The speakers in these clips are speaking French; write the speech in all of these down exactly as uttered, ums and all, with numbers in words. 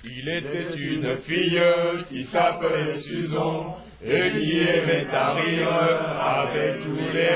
Il était une fille qui s'appelait Susan et qui aimait à rire avec tous les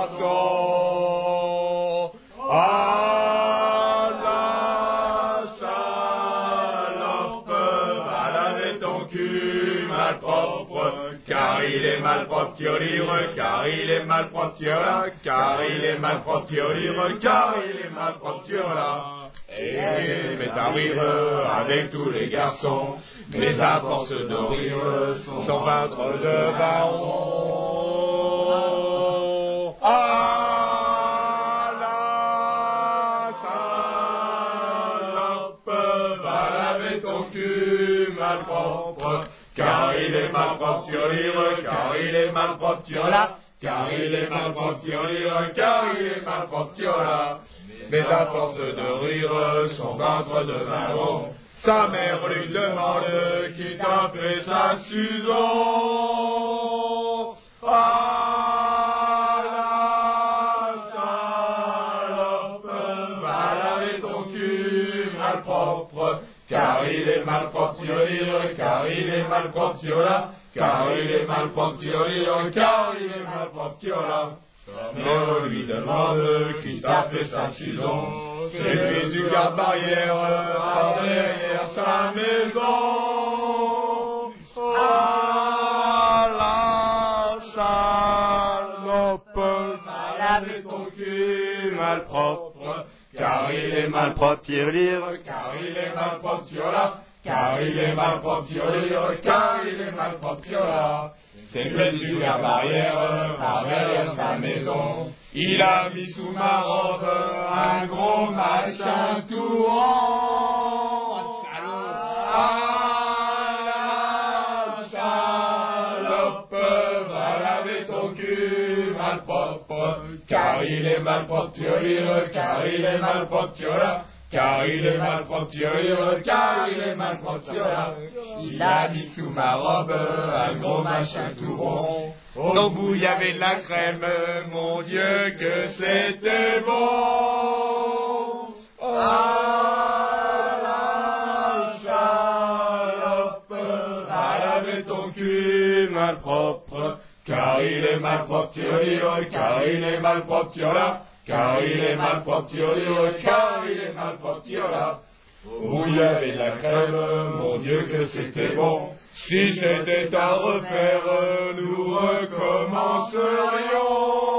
garçons. Ah, la salope, elle avait ton cul malpropre, car il est malpropre, tiolire, car il est malpropre, tiola, car il est malpropre, tiolire, car il est malpropre, tiola. Et met à rire avec tous les garçons, mais à force de rire, son ventre de baron. Ah, la salope, va laver ton cul malpropre, car il est malpropre, tiolire, car il est malpropre, tiola, car il est malpropre, tiolire, car il est malpropre, tiola. Mais à force de rire, son ventre devint rond. Sa mère lui demande qui t'a fait ça, Susan. Ah, la salope, va laver ton cul malpropre, car il est malpropre, tiolire, car il est malpropre, tiola, car il est malpropre, tiolire, car il est malpropre, tiola. On lui demande qui t'a fait sa Susan. C'est lui du garde-barrière par derrière sa maison. Ah, la salope, va laver ton cul malpropre, car il est malpropre, tiolire, car il est malpropre, tiola, car il est malpropre, tiolire, car il est malpropre, tiola. C'est le du garde-barrière par derrière sa maison. Il a mis sous ma robe un gros machin tout rond. Ah, la salope, va laver ton cul malpropre, car il est malpropre, tiolire, car il est malpropre, tiola, car il est malpropre, tiolire, car il est malpropre, tiola. Il a mis sous ma robe un gros machin tout rond. Au bout il y avait de la crème, mon Dieu que c'était bon. Ah, la salope, va laver ton cul malpropre, car il est malpropre, tiolire, car il est malpropre, tiola, car il est malpropre, tiolire, car il est malpropre, tiola. Où il y avait de la crème, mon Dieu que c'était bon. Si c'était à refaire, nous recommencerions.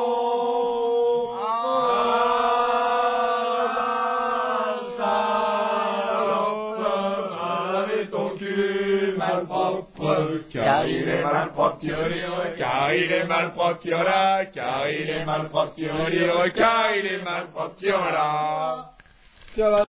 Ah, la salope, va laver ton cul malpropre, car il est malpropre, tiolire, car il est malpropre, tiola, car il est malpropre, tiolire, car il est malpropre, tiola.